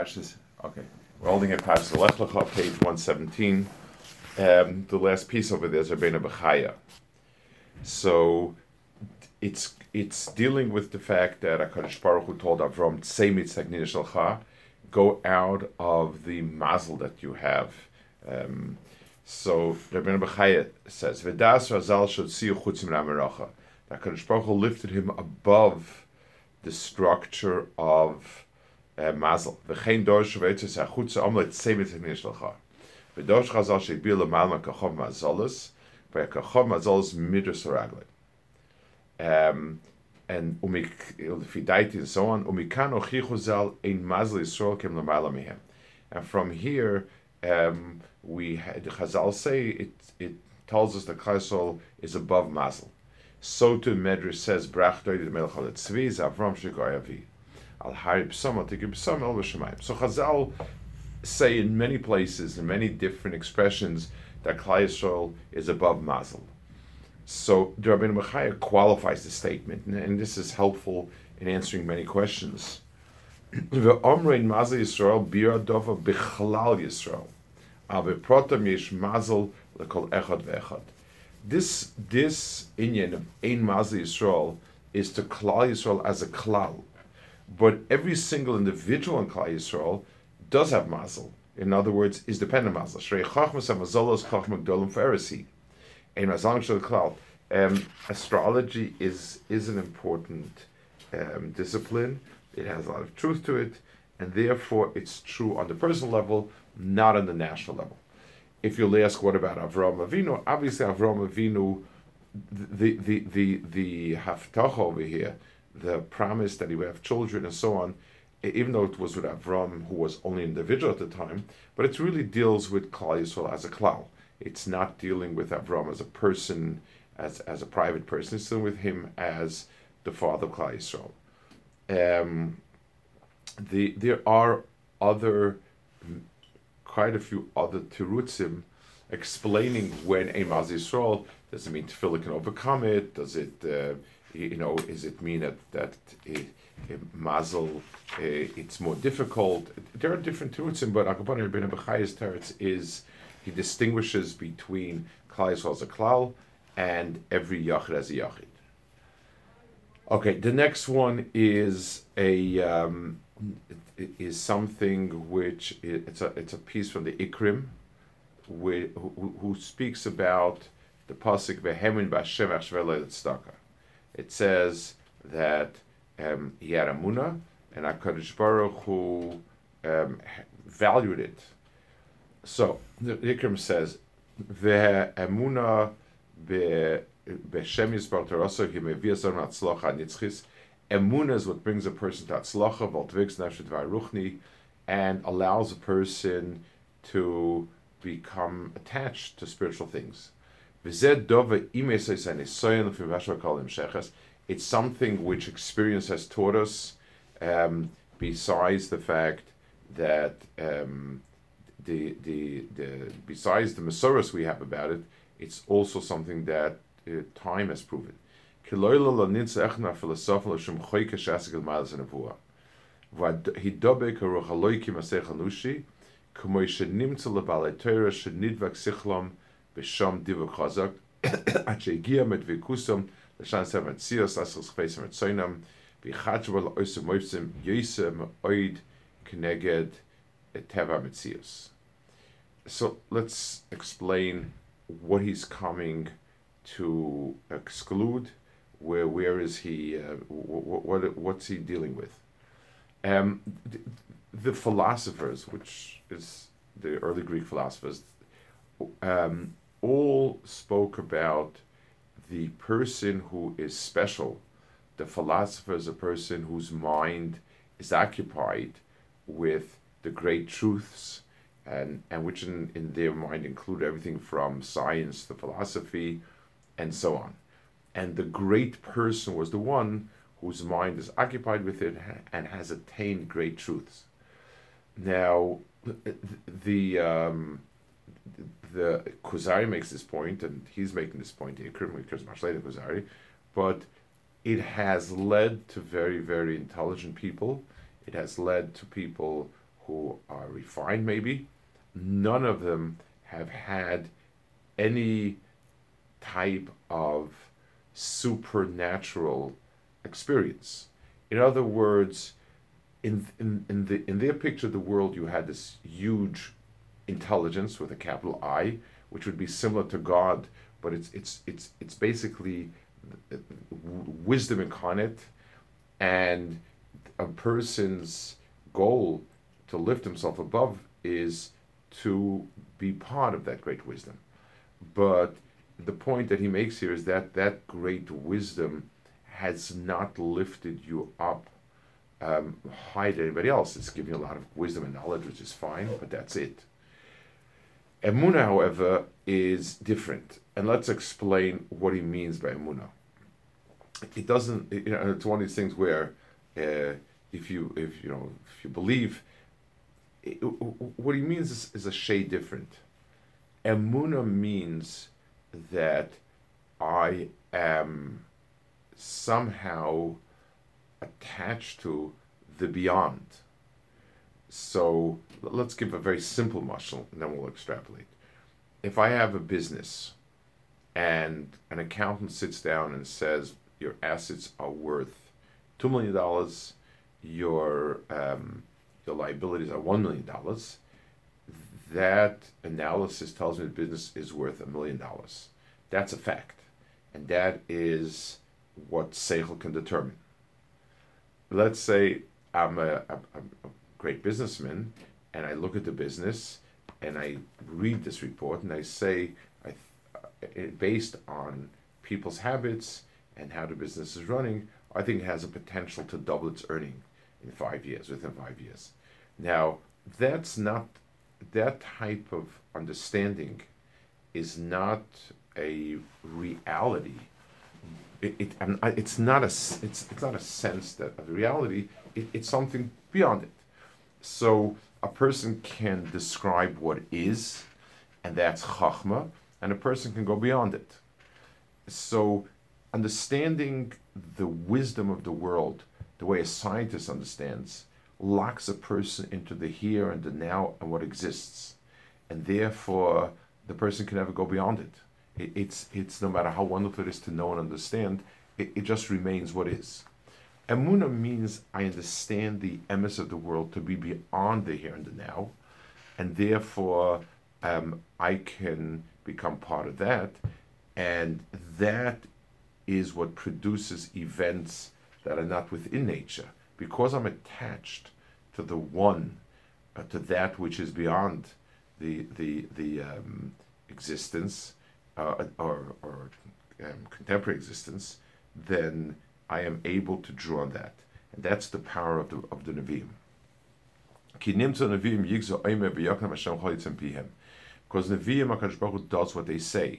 Pashas. Okay, we're holding at Pashas Lech Lecha, page 117. The last piece over there is Rabbeinu Bechaya. So it's dealing with the fact that HaKadosh Baruch Hu told Avram, "Tzei mitzvah shalcha," go out of the mazel that you have. So Rabbeinu Bechaya says, "V'das Razal shotziu chutz min ha'meracha." That HaKadosh Baruch Hu lifted him above the structure of mazel. V'chein dorsh v'etzes ha'chutz ha'omlet tzei mitzvah shalcha. V'dorsh Chazal she'gbir l'malma kachov mazolos, v'kachov mazolos midras haraglei. And Fidaiti and so on. Umikan ochichu zal ein mazel Yisrael kem l'mayla mihem. And from here, we had Chazal say it tells us that Klal Yisrael is above mazel. So too Medrash says brach doidi melech al tzvi Avram shekar yavi al hari psam al tikib psam el b'shamayim. So Chazal say in many places, in many different expressions, that Klal Yisrael is above mazel. So the Rabbeinu Bechaya qualifies the statement, and this is helpful in answering many questions. Ve'omrein mazel Yisrael bira dova bichlal Yisrael, al beprotam yesh mazel lekol echad ve'echad. This inyan of ein mazel Yisrael is to Klal Yisrael as a klal, but every single individual in Klal Yisrael does have mazel. In other words, is dependent on mazel. Shrei chachmas hamazolos chachma gdolim f'eresi. Astrology is an important discipline. It has a lot of truth to it, and therefore it's true on the personal level, not on the national level. If you'll ask, what about Avraham Avinu? Obviously, Avraham Avinu, the haftacha over here, the promise that he would have children and so on, even though it was with Avraham, who was only an individual at the time, but it really deals with Klal Yisrael as a klal. It's not dealing with Avram as a person, as a private person. It's dealing with him as the father of Klal Yisrael. There are quite a few other terutzim explaining when a mazel Yisrael. Does it mean tefillah can overcome it? Does it, is it mean that mazel it's more difficult? There are different terutzim, but Akabani Rabbeinu Bechaya's teretz is, he distinguishes between Klal Yisrael as a klal and every yachid as a yachid. Okay, the next one is something which it's a piece from the Ikrim, who speaks about the pasuk Vehemin b'Hashem achshver tzedakah. It says that he had Amunah, and HaKadosh Baruch Hu valued it. So the Ikrim says, "Ve'emuna be'Shem Yisbar Torah he mevias on atzlocha nitzchis." Emuna is what brings a person to atzlocha, v'altvigs nefesh v'aruchni, and allows a person to become attached to spiritual things. V'zed dova imeses and isoyin l'fivashva kol imsheches. It's something which experience has taught us. Besides the fact that besides the Masoros we have about it, it's also something that time has proven. So let's explain what he's coming to exclude. Where is he? What's he dealing with? The philosophers, which is the early Greek philosophers, all spoke about the person who is special. The philosopher is a person whose mind is occupied with the great truths, and which in their mind include everything from science to philosophy and so on. And the great person was the one whose mind is occupied with it and has attained great truths. Now, the Kuzari makes this point, and he's making this point, the Ikrim occurs much later than Kuzari, but it has led to very, very intelligent people. It has led to people who are refined maybe, none of them have had any type of supernatural experience. In other words, in their picture of the world, you had this huge intelligence with a capital I, which would be similar to God, but it's basically wisdom incarnate, and a person's goal to lift himself above is to be part of that great wisdom. But the point that he makes here is that that great wisdom has not lifted you up higher than anybody else. It's giving you a lot of wisdom and knowledge, which is fine, but that's it. Emunah, however, is different, and let's explain what he means by emunah. It doesn't. It's one of these things where if you believe, what he means is a shade different. Emunah means that I am somehow attached to the beyond. So let's give a very simple mashal, and then we'll extrapolate. If I have a business and an accountant sits down and says your assets are worth $2 million, your liabilities are $1 million, that analysis tells me the business is worth $1 million. That's a fact, and that is what seichel can determine. Let's say I'm a great businessman, and I look at the business, and I read this report, and I say, based on people's habits and how the business is running, I think it has a potential to double its earning in 5 years, within 5 years. Now, that's not, that type of understanding is not a reality. It's not a sense that of reality. It's something beyond it. So a person can describe what is, and that's chachma, and a person can go beyond it. So understanding the wisdom of the world, the way a scientist understands, locks a person into the here and the now and what exists, and therefore the person can never go beyond it. It's no matter how wonderful it is to know and understand, it just remains what is. Emunah means I understand the emes of the world to be beyond the here and the now, and therefore I can become part of that, and that is what produces events that are not within nature. Because I'm attached to the one, to that which is beyond the existence or contemporary existence, then I am able to draw on that, and that's the power of the Nevi'im. Because Nevi'im, HaKadosh Baruch Hu does what they say.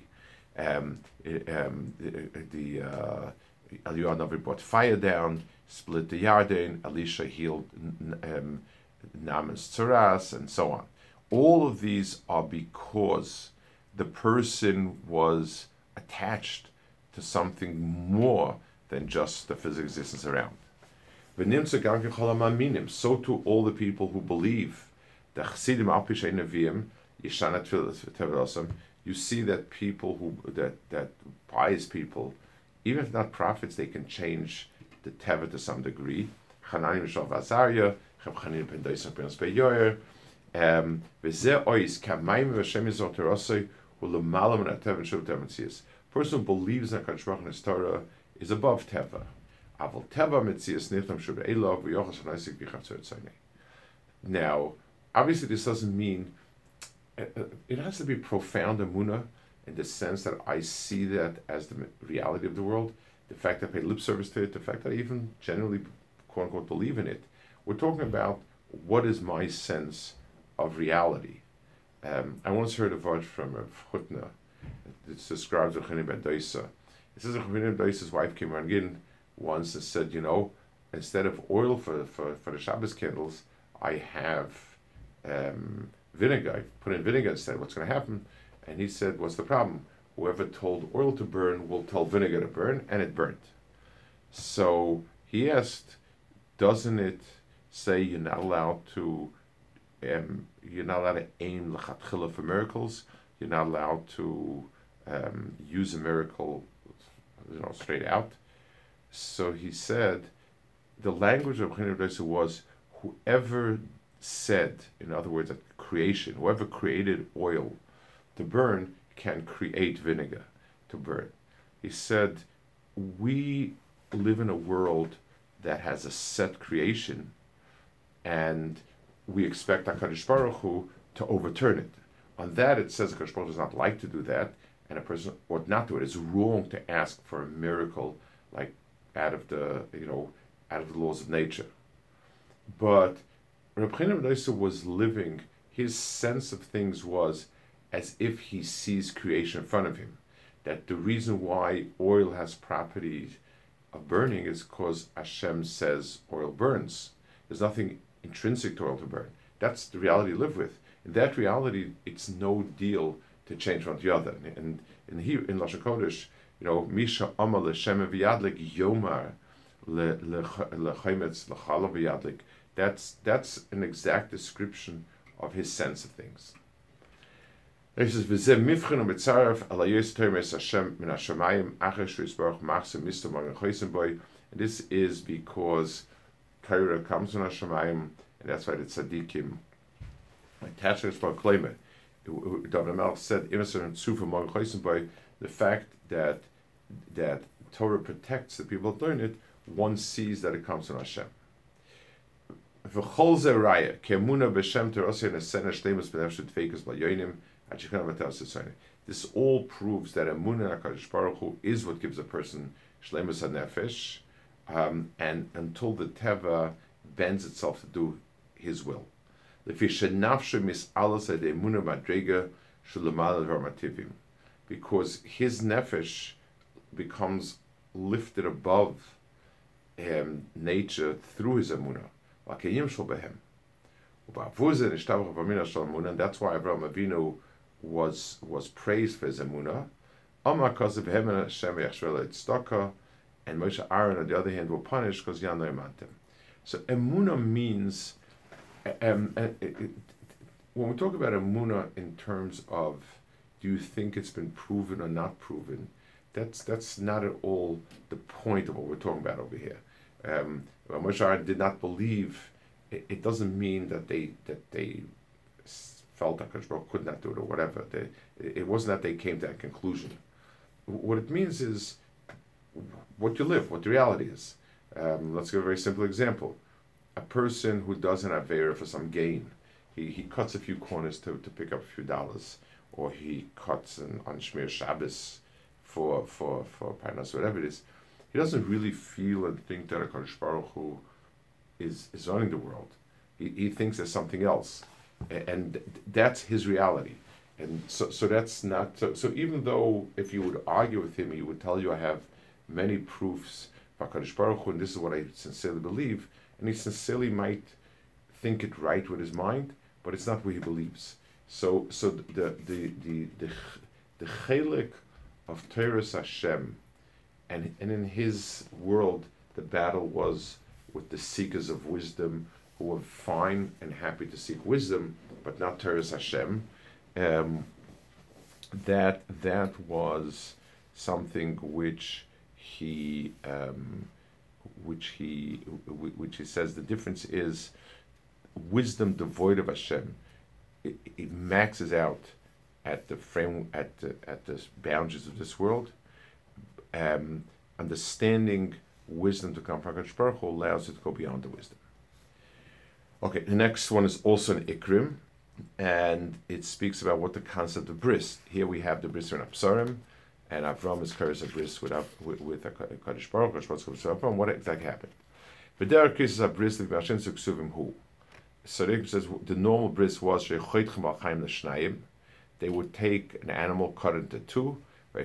Eliyahu Navi brought fire down, split the Yarden. Elisha healed Naaman's tzaras, and so on. All of these are because the person was attached to something more than just the physical existence around. So too all the people who believe, the Chassidim al Pishay Nevi'im, Yeshanat Tefillah, you see that people that pious people, even if not prophets, they can change the teva to some degree. Hanani Mishal Vazaria, Chav Chanin Ben Doisan Ben Speyoyer, V'zeh Ois Kamayim V'Shem Yizor Terosei U'Lemalam and Atev and Shuv Tev. Person who believes in HaKadosh Baruch Hu and His Torah is above teva. Aval teva mitzias nichtam shuv elov v'yochas hanaisik v'chavtzor tzayne. Now, obviously, this doesn't mean it has to be profound emunah in the sense that I see that as the reality of the world. The fact that I pay lip service to it, the fact that I even generally, quote unquote, believe in it. We're talking about what is my sense of reality. I once heard a word from Rav Chutner. It describes Yochanan ben Doisa. It says Yochanan ben Doisa's wife came around again once and said, instead of oil for the Shabbos candles, I have vinegar. I put in vinegar instead. What's going to happen? And he said, what's the problem? Whoever told oil to burn will tell vinegar to burn, and it burnt. So he asked, doesn't it say you're not allowed to you're not allowed to aim l'chatchila for miracles. You're not allowed to use a miracle, straight out. So he said, the language of B'china B'Doisa was whoever said, in other words, that creation, whoever created oil to burn can create vinegar to burn. He said, we live in a world that has a set creation, and we expect HaKadosh Baruch Hu to overturn it. On that, it says HaKadosh Baruch Hu does not like to do that, and a person ought not do it. It's wrong to ask for a miracle like out of the laws of nature. But Reb Chaim B'Doisa was living. His sense of things was as if he sees creation in front of him. That the reason why oil has properties of burning is because Hashem says oil burns. There's nothing intrinsic to oil to burn. That's the reality you live with. In that reality, it's no deal to change one to the other. And in Lashon Kodesh, Misha Amal L'Shem V'Yadlik Yomar L'Chaimetz L'Chala V'Yadlik. That's an exact description of his sense of things. He says, "V'zeh mivchen u'mitzaref alayos termes Hashem min hashamayim achesh v'yisbarach machzim mistam v'chosim boy." And this is because Torah comes from Hashamayim, and that's why the tzaddikim attach to for claim it. David Melch said, the fact that Torah protects the people that learn it, one sees that it comes from Hashem. V'chol zeh raya, ke'emuna b'shem Torah oseh nesena shleimus b'nefesh t'feikus b'yonim. This all proves that emunah in HaKadosh Baruch Hu is what gives a person shleimus hanefesh, and until the teva bends itself to do His will. Because his nefesh becomes lifted above nature through his emunah. And that's why Avraham Avinu was praised for his emunah. And Moshe Aaron, on the other hand, were punished because Yano Imantem. So emunah means, when we talk about emunah in terms of do you think it's been proven or not proven, that's not at all the point of what we're talking about over here. Moshe Aaron did not believe. It doesn't mean that they felt that HaKadosh Baruch Hu could not do it or whatever. It wasn't that they came to that conclusion. What it means is what you live, what the reality is. Let's give a very simple example. A person who does an Aveira for some gain, he cuts a few corners to pick up a few dollars, or he cuts on Shmir Shabbos for Parnas, whatever it is. He doesn't really feel and think that HaKadosh Baruch Hu is running the world. He thinks there's something else, and that's his reality. And so that's not so. Even though if you would argue with him, he would tell you, I have many proofs for HaKadosh Baruch Hu, and this is what I sincerely believe. And he sincerely might think it right with his mind, but it's not what he believes. So the chelik of Torahs Hashem, and in his world, the battle was with the seekers of wisdom, who were fine and happy to seek wisdom, but not Torahs Hashem. That was something which he says the difference is wisdom devoid of Hashem. It maxes out at the boundaries of this world. Understanding wisdom to come from HaKadosh Baruch Hu allows it to go beyond the wisdom. Okay, the next one is also an Ikrim, and it speaks about what the concept of bris. Here we have the bris in Apsarim, and Avram is carries a bris with HaKadosh Baruch Hu. What exactly happened? V'derech is a bris l'v'ashen suksuvim hu. So it says the normal bris was they would take an animal, cut it into two,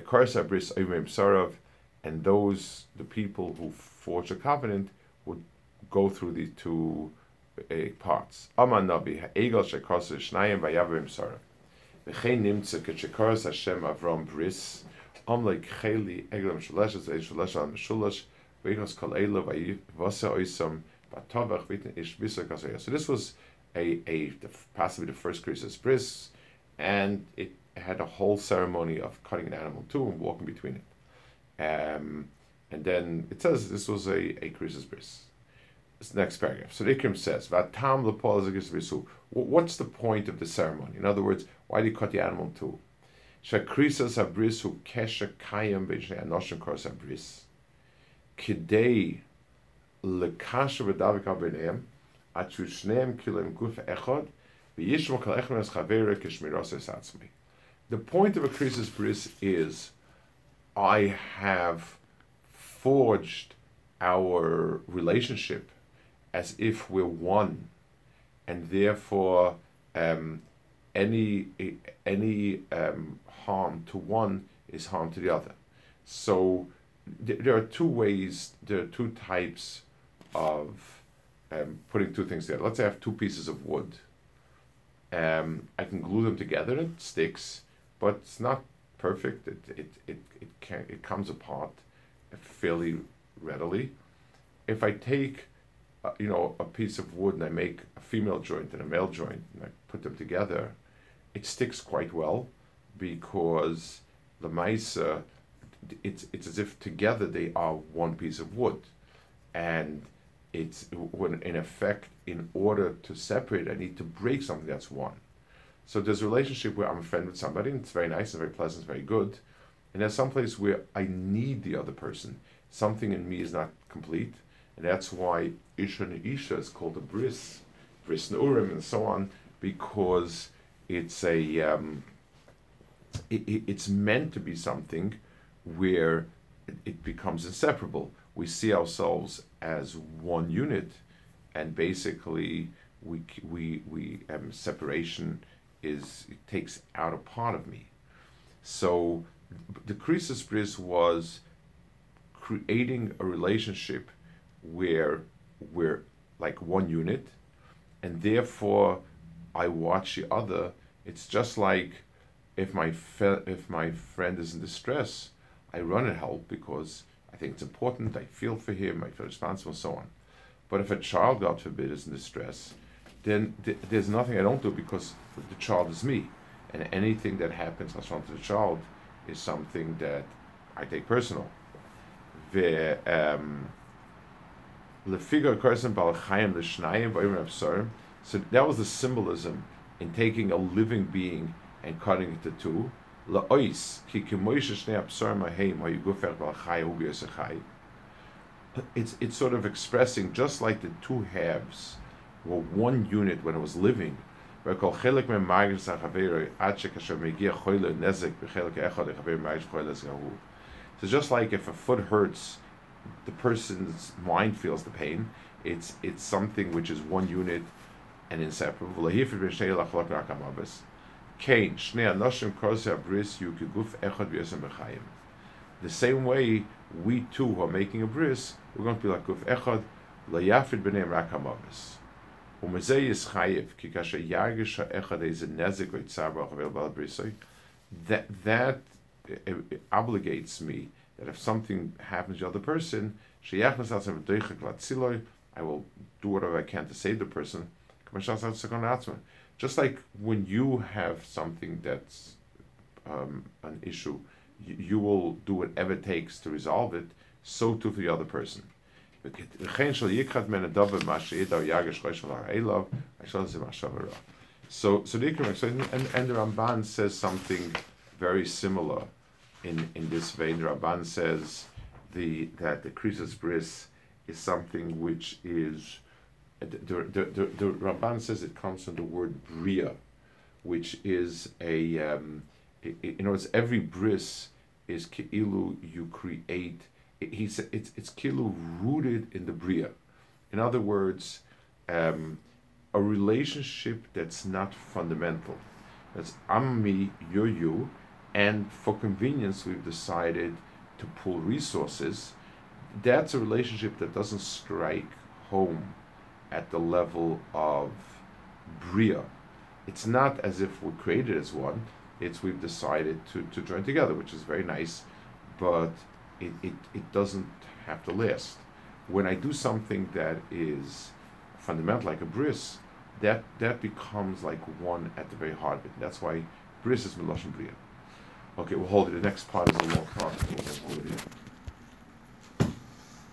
and the people who forged a covenant would go through the two parts. Aman Nabi ha'egel shekos shnayim vayavim sara. V'chein nimtze k'shekos Hashem Avram bris amleik cheli eglam shaleshes ve'shalesh al meshulash ve'chos kol eila v'yivase oisam b'tovach v'iten ish bisa kasaya. So this was possibly the first Krisis Bris, and it had a whole ceremony of cutting an animal too and walking between it. And then it says this was a Krisis Bris. This next paragraph. So the Ikrim says, "Vatam lepol zikis brisu." What's the point of the ceremony? In other words, why do you cut the animal too? Shakrisas abrisu kesha kayam b'shnei anoshim kors abris. Kidei lekasha v'davik al b'neihem atzu shneim kilem guf echad v'yishmo kol echad es chavera kishmiras es atzmi. The point of a krisis bris is, I have forged our relationship as if we're one, and therefore any harm to one is harm to the other. So there are two ways, there are two types of putting two things together. Let's say I have two pieces of wood. I can glue them together, it sticks, but it's not perfect. It comes apart fairly readily. If I take a piece of wood and I make a female joint and a male joint and I put them together, it sticks quite well, because the Maisa, it's as if together they are one piece of wood. And it's when in effect, in order to separate, I need to break something that's one. So there's a relationship where I'm a friend with somebody and it's very nice and very pleasant, it's very good. And there's some place where I need the other person. Something in me is not complete. And that's why Isha and Isha is called a bris Neurim and so on, because it's it's meant to be something where it becomes inseparable. We see ourselves as one unit, and basically separation takes out a part of me. So the Krisis Bris was creating a relationship where we're like one unit, and therefore I watch the other. It's just like if my friend is in distress, I run and help because I think it's important, I feel for him, I feel responsible, and so on. But if a child, God forbid, is in distress, then there's nothing I don't do, because the child is me. And anything that happens to the child is something that I take personal. So that was the symbolism in taking a living being and cutting it to two. It's sort of expressing, just like the two halves were one unit when it was living. So just like if a foot hurts, the person's mind feels the pain. It's something which is one unit and inseparable. The same way, we two who are making a bris, we're going to be like guf echad, la yafrid b'nei rak hamavis. That obligates me that if something happens to the other person, I will do whatever I can to save the person. Just like when you have something that's an issue, you will do whatever it takes to resolve it, so too for the other person. So the and the Ramban says something very similar in this vein. The Ramban says that the Krisis Bris is something which is the Ramban says it comes from the word bria, which is every bris is keilu you create. He said it's keilu rooted in the bria. In other words, a relationship that's not fundamental. That's I'm me, you're you, and for convenience we've decided to pool resources. That's a relationship that doesn't strike home at the level of bria. It's not as if we're created as one. It's we've decided to join together, which is very nice, but it doesn't have to last. When I do something that is fundamental, like a bris, that becomes like one at the very heart of it. That's why bris is melashon bria. Okay, we'll hold it. The next part is a long part.